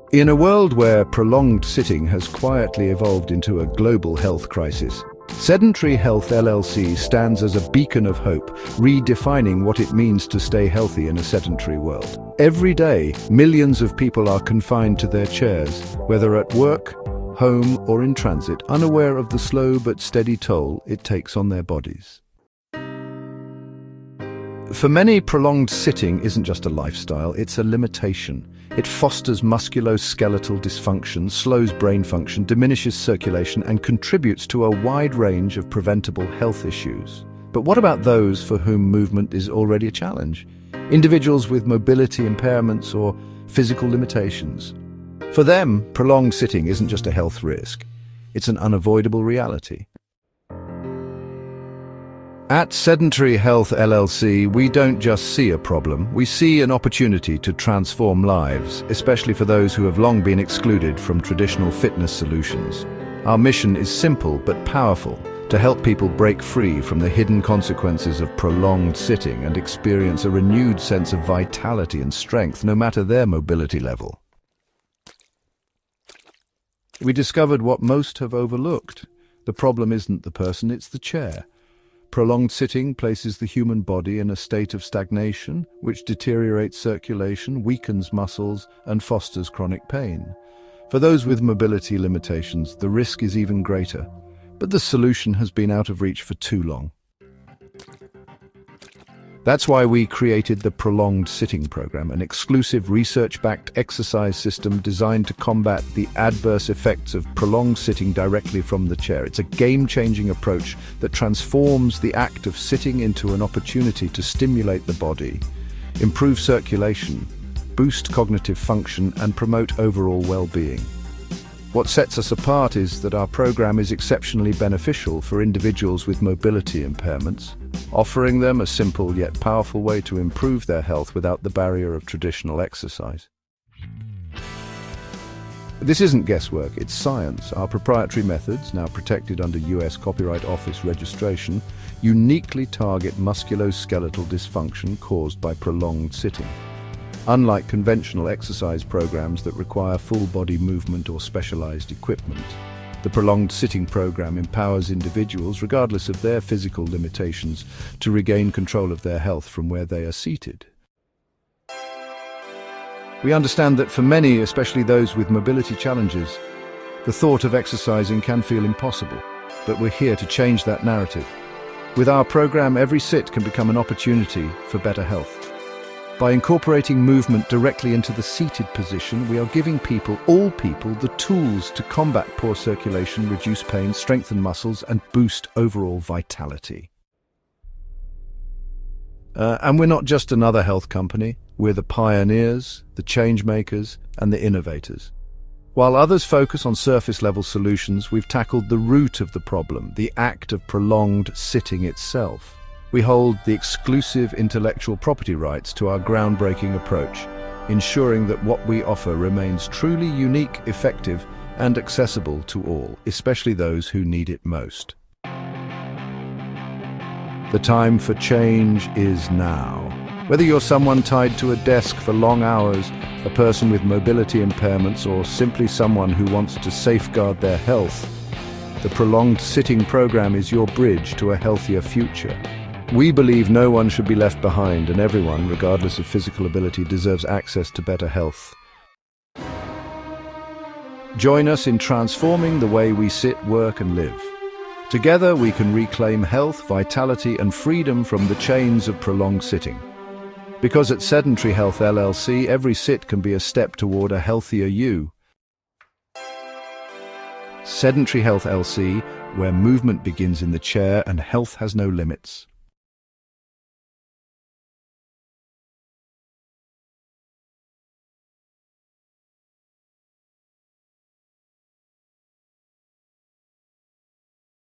In a world where prolonged sitting has quietly evolved into a global health crisis, Sedentary Health LLC stands as a beacon of hope, redefining what it means to stay healthy in a sedentary world. Every day, millions of people are confined to their chairs, whether at work, home, or in transit, unaware of the slow but steady toll it takes on their bodies. For many, prolonged sitting isn't just a lifestyle, it's a limitation. It fosters musculoskeletal dysfunction, slows brain function, diminishes circulation, and contributes to a wide range of preventable health issues. But what about those for whom movement is already a challenge? Individuals with mobility impairments or physical limitations. For them, prolonged sitting isn't just a health risk, it's an unavoidable reality. At Sedentary Health LLC, we don't just see a problem, we see an opportunity to transform lives, especially for those who have long been excluded from traditional fitness solutions. Our mission is simple but powerful, to help people break free from the hidden consequences of prolonged sitting and experience a renewed sense of vitality and strength, no matter their mobility level. We discovered what most have overlooked. The problem isn't the person, it's the chair. Prolonged sitting places the human body in a state of stagnation, which deteriorates circulation, weakens muscles, and fosters chronic pain. For those with mobility limitations, the risk is even greater, but the solution has been out of reach for too long. That's why we created the Prolonged Sitting Program, an exclusive research-backed exercise system designed to combat the adverse effects of prolonged sitting directly from the chair. It's a game-changing approach that transforms the act of sitting into an opportunity to stimulate the body, improve circulation, boost cognitive function, and promote overall well-being. What sets us apart is that our program is exceptionally beneficial for individuals with mobility impairments, offering them a simple yet powerful way to improve their health without the barrier of traditional exercise. This isn't guesswork, it's science. Our proprietary methods, now protected under US Copyright Office registration, uniquely target musculoskeletal dysfunction caused by prolonged sitting. Unlike conventional exercise programs that require full-body movement or specialized equipment, the Prolonged Sitting Program empowers individuals, regardless of their physical limitations, to regain control of their health from where they are seated. We understand that for many, especially those with mobility challenges, the thought of exercising can feel impossible, but we're here to change that narrative. With our program, every sit can become an opportunity for better health. By incorporating movement directly into the seated position, we are giving all people, the tools to combat poor circulation, reduce pain, strengthen muscles, and boost overall vitality. And we're not just another health company, we're the pioneers, the change makers, and the innovators. While others focus on surface-level solutions, we've tackled the root of the problem, the act of prolonged sitting itself. We hold the exclusive intellectual property rights to our groundbreaking approach, ensuring that what we offer remains truly unique, effective, and accessible to all, especially those who need it most. The time for change is now. Whether you're someone tied to a desk for long hours, a person with mobility impairments, or simply someone who wants to safeguard their health, the Prolonged Sitting Program is your bridge to a healthier future. We believe no one should be left behind, and everyone, regardless of physical ability, deserves access to better health. Join us in transforming the way we sit, work, and live. Together, we can reclaim health, vitality, and freedom from the chains of prolonged sitting. Because at Sedentary Health LLC, every sit can be a step toward a healthier you. Sedentary Health LLC, where movement begins in the chair and health has no limits.